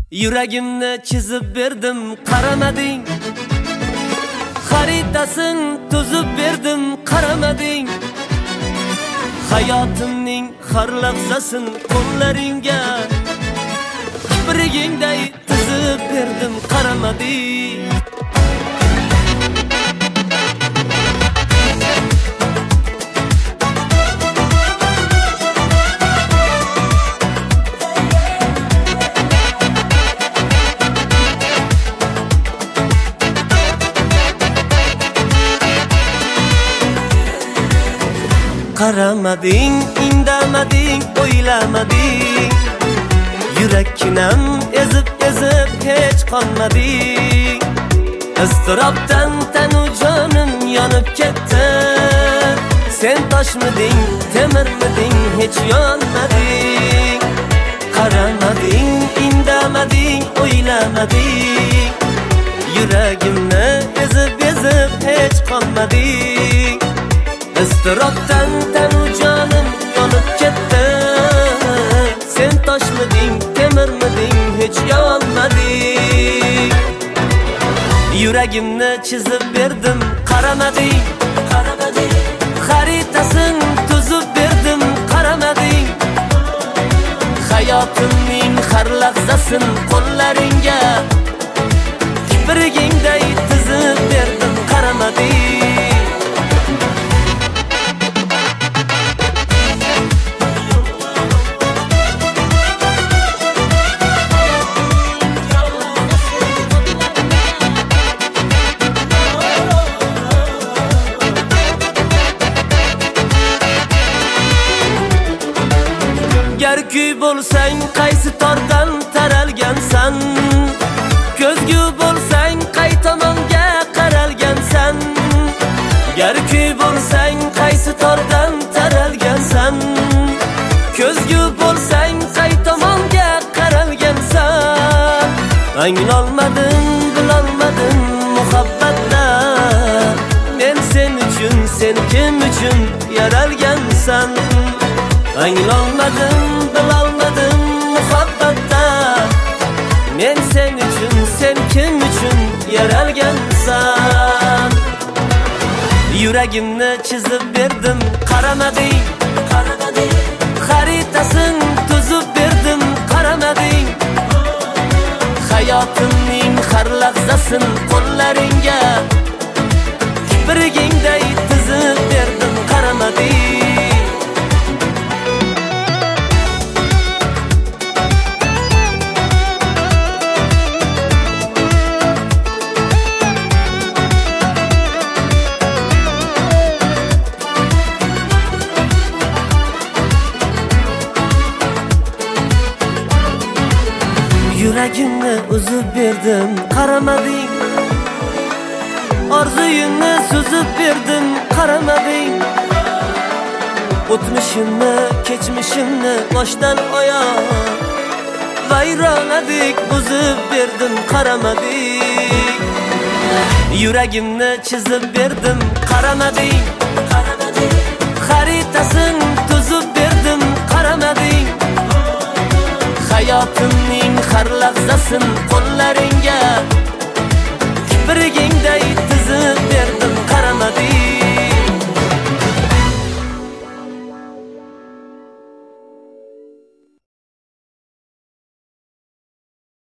Yuragimni chizib berdim, qaramading. Xaritasin tuzib berdim, qaramading. Hayotimning har lahzasin qo'llaringga kiprigingday tizib berdim, qaramading. Qaramading, indamading, o'ylamading. Yurakkinam ezib hech qolmading. Iztirobdan tanu jonim yonib ketdi. Sen toshmiding, temirmiding, hech yonmading. Qaramading, indamading, o'ylamading. Yuragimni ezib hech qolmading. Iztirobdan tanu jonim yonib ketdi. Sen toshmiding, temirmiding, hech yonmading. Yuragimni chizib berdim, qaramading. Xaritasin tuzib berdim, qaramading. Hayotimning har lahzasin qo'llaringga kiprigingday tizib berdim, qaramading. Gar kuy bo'lsang, qaysi tordan taralgansan? Ko'zgu bo'lsang, qay tomonga qaralgansan? Gar kuy bo'lsang, qaysi tordan taralgansan? Ko'zgu bo'lsang, qay tomonga qaralgansan? Anglolmadim, bilolmadim muhabbatda. Men sen uchun, sen kim uchun yaralgansan? Anglolmadim, bilolmadim muhabbatda. Men sen uchun, sen kim uchun yaralgansan? Yuragimni chizib berdim, qaramading. Xaritasin tuzib berdim, qaramading. Hayotimning har lahzasin qo'llaringga kiprigingday tizib berdim, qaramading. Yuragimni uzib berdim, qaramading. Orzuyimni suzib berdim, qaramading. O'tmishimni, kechmishimni boshdan oyoq vayronadek buzib berdim, qaramading. Yuragimni chizib berdim, qaramading. Xaritasin tuzib berdim, qaramading. Hayotimning har lahzasin qo'llaringga kiprigingday